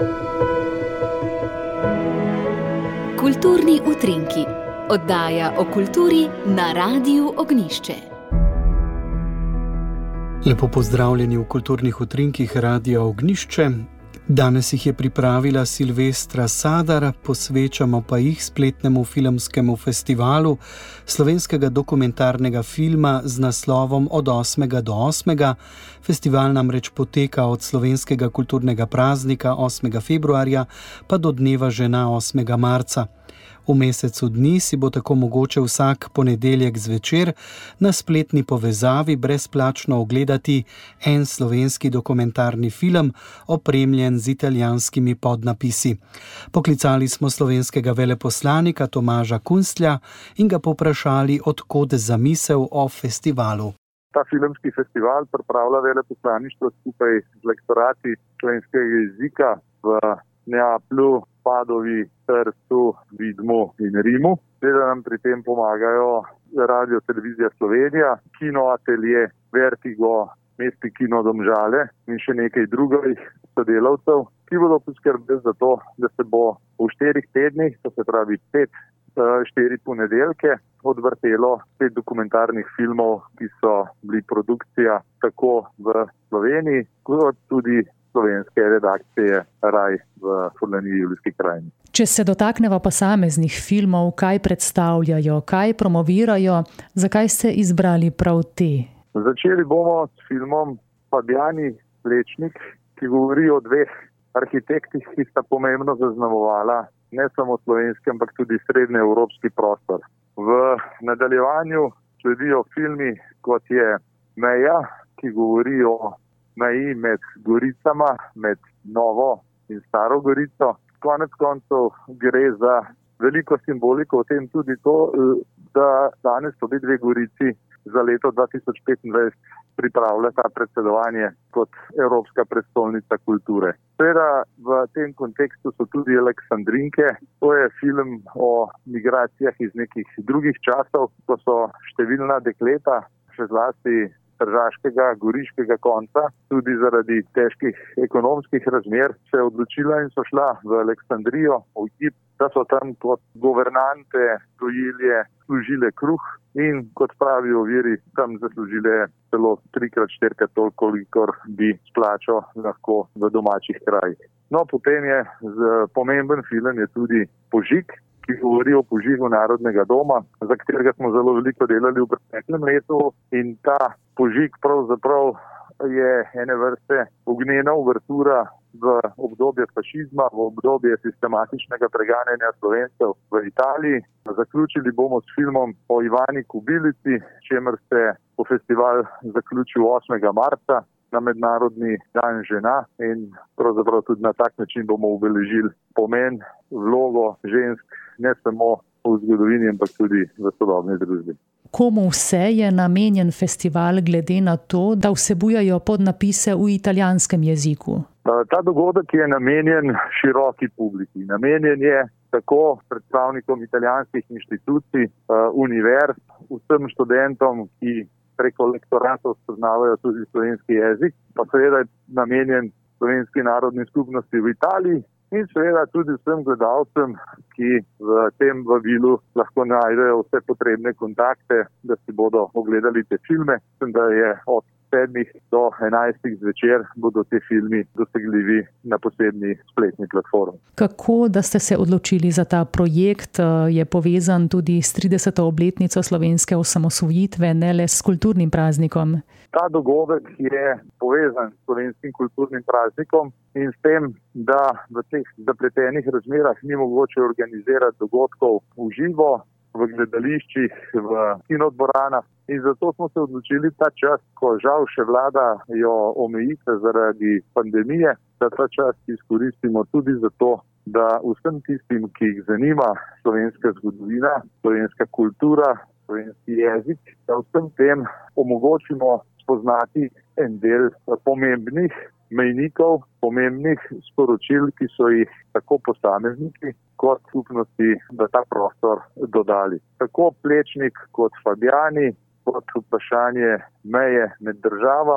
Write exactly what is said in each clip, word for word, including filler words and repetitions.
Kulturni utrinki, oddaja o kulturi na Radiu Ognjišče. Lepo pozdravljeni v Kulturnih utrinkih Radia Ognjišče. Danes jih je pripravila Silvestra Sadar, posvečamo pa jih spletnemu filmskemu festivalu slovenskega dokumentarnega filma z naslovom Od osmega do osmega. Festival namreč poteka od slovenskega kulturnega praznika osmega februarja pa do dneva žena osmega marca. V mesecu dni si bo tako mogoče vsak ponedeljek zvečer na spletni povezavi brezplačno ogledati en slovenski dokumentarni film, opremljen z italijanskimi podnapisi. Poklicali smo slovenskega veleposlanika Tomaža Kunstlja in ga povprašali, od kod zamisel o festivalu. Ta filmski festival pripravlja veleposlaništvo skupaj z lektorati slovenskega jezika v Neaplju, Padovi, Trstu, Vidmu in Rimu. Seveda nam pri tem pomagajo Radio Televizija Slovenija, Kino Atelje, Vertigo, Mestni kino Domžale in še nekaj drugih sodelavcev, ki bodo poskrbeli za to, da se bo v štirih tednih, to se pravi pet, štiri ponedeljke, odvrtelo pet dokumentarnih filmov, ki so bili produkcija tako v Sloveniji, kot tudi slovenske redakcije Raj v Furlaniji Julijski krajini. Če se dotaknemo posameznih filmov, kaj predstavljajo, kaj promovirajo, zakaj ste izbrali prav te? Začeli bomo s filmom Fabijani Plečnik, ki govori o dveh arhitektih, ki sta pomembno zaznamovala ne samo slovenski, ampak tudi srednjeevropski prostor. V nadaljevanju sledijo filmi, kot je Meja, ki govori o meji med Goricama, med Novo in Staro Gorico. Konec koncev gre za veliko simboliko, o tem tudi to, da danes obe dve Gorici za leto dva tisoč petindvajset pripravljata predsedovanje kot Evropska prestolnica kulture. Seveda v tem kontekstu so tudi Aleksandrinke. To je film o migracijah iz nekih drugih časov, ko so številna dekleta, še zlasti tržaškega, goriškega konca, tudi zaradi težkih ekonomskih razmer, se odločila in so šla v Aleksandrijo, v Egipt, da so tam kot governante gojilje služile kruh in, kot pravijo viri, tam zaslužile celo trikrat, štirikrat toliko, kolikor bi splačal lahko v domačih krajih. No, potem je pomemben film je tudi Požig, ki govori o požigu Narodnega doma, za katerega smo zelo veliko delali v preteklem letu, in ta požig pravzaprav je ene vrste ognjena uvertura v obdobje fašizma, v obdobje sistematičnega preganjanja Slovencev v Italiji. Zaključili bomo s filmom o Ivani Kubilici, čemer se bo festival zaključil osmega marca na Mednarodni dan žena, in pravzaprav tudi na tak način bomo obeležili pomen, vlogo žensk ne samo v zgodovini, ampak tudi v sodobni družbi. Komu vse je namenjen festival glede na to, da vsebujejo podnapise v italijanskem jeziku? Ta dogodek je namenjen široki publiki. Namenjen je tako predstavnikom italijanskih inštitucij, univerz, vsem študentom, ki preko lektoratov spoznavajo tudi slovenski jezik, pa seveda je namenjen slovenski narodni skupnosti v Italiji in seveda tudi vsem gledalcem, ki v tem vabilu lahko najdejo vse potrebne kontakte, da si bodo ogledali te filme. Mislim, da je od sedmih do enajstih zvečer bodo te filmi dosegljivi na posebni spletni platformi. Kako, da ste se odločili za ta projekt, je povezan tudi s trideseto obletnico slovenske osamosvojitve, ne le s kulturnim praznikom? Ta dogodek je povezan s slovenskim kulturnim praznikom in s tem, da v teh zapletenih razmerah ni mogoče organizirati dogodkov v živo, v gledališčih, v kinodvoranah. In zato smo se odločili ta čas, ko žal še vladajo omejitve zaradi pandemije, da ta čas izkoristimo tudi zato, da vsem tistim, ki jih zanima slovenska zgodovina, slovenska kultura, slovenski jezik, da vsem tem omogočimo spoznati en del pomembnih mejnikov, pomembnih sporočil, ki so jih tako posamezniki kot skupnosti v ta prostor dodali. Tako Plečnik kot Fabijani, kot vprašanje meje med državama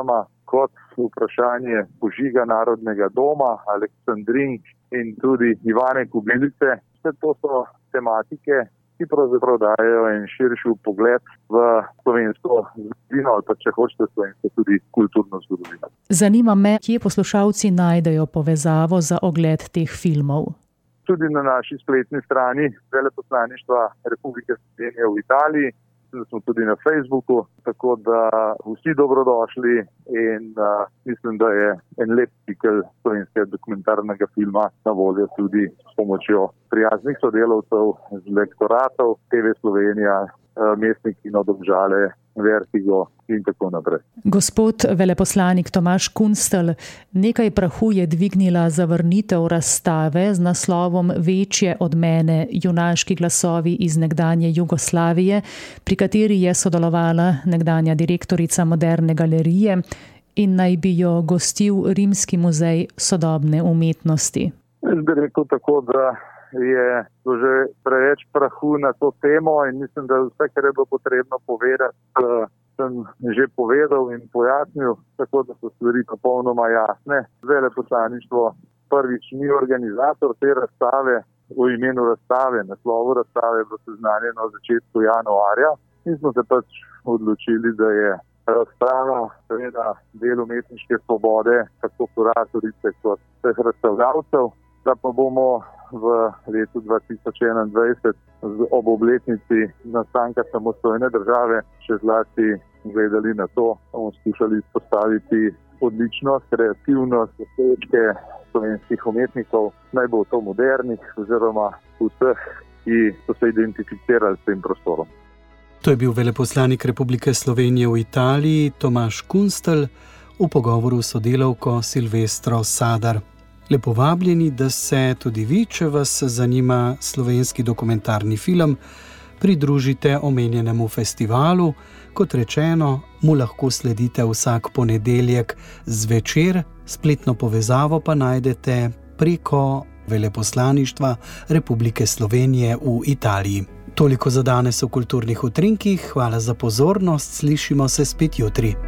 kot vprašanje požiga Narodnega doma, Aleksandrink in tudi Ivane Kobilice. Vse to so tematike, ki pravzaprav dajejo en širši pogled v slovensko zgodovino ali pa, če hočete, slovensko tudi kulturno zgodovino. Zanima me, kje poslušalci najdejo povezavo za ogled teh filmov? Tudi na naši spletni strani Veleposlaništva Republike Slovenije v Italiji, da smo tudi na Facebooku, tako da vsi dobrodošli in uh, mislim, da je en lep cikel slovenskega dokumentarnega filma na voljo tudi s pomočjo prijaznih sodelavcev z lektoratov T V Slovenija, uh, Mestni kino Domžale, Vertigo in tako naprej. Gospod veleposlanik Tomaž Kunstelj, nekaj prahu je dvignila zavrnitev razstave z naslovom Večje od mene, junaški glasovi iz nekdanje Jugoslavije, pri kateri je sodelovala nekdanja direktorica Moderne galerije in naj bi jo gostil Rimski muzej sodobne umetnosti. Jaz bi rekel tako, da je že preveč prahu na to temo in mislim, da vse, kar je bilo potrebno povedati, sem že povedal in pojasnil, tako da so stvari popolnoma jasne. Veleposlaništvo prvič ni organizator te razstave, v imenu razstave, naslovu razstave je bilo seznanjeno v začetku januarja in smo se pač odločili, da je razstava seveda del umetniške svobode, tako kuratorice kot vseh razstavljavcev, da pa bomo v letu dva tisoč enaindvajset ob obletnici nastanka samostojne države še zlasti gledali na to, da bomo skušali izpostaviti odličnost, kreativnost, dosežke slovenskih umetnikov, naj bo to modernih oziroma vseh, ki so se identificirali s tem prostorom. To je bil veleposlanik Republike Slovenije v Italiji Tomaž Kunstelj v pogovoru s sodelavko Silvestro Sadar. Lepo vabljeni, da se tudi vi, če vas zanima slovenski dokumentarni film, pridružite omenjenemu festivalu. Kot rečeno, mu lahko sledite vsak ponedeljek zvečer, spletno povezavo pa najdete preko Veleposlaništva Republike Slovenije v Italiji. Toliko za danes v Kulturnih utrinkih, hvala za pozornost, slišimo se spet jutri.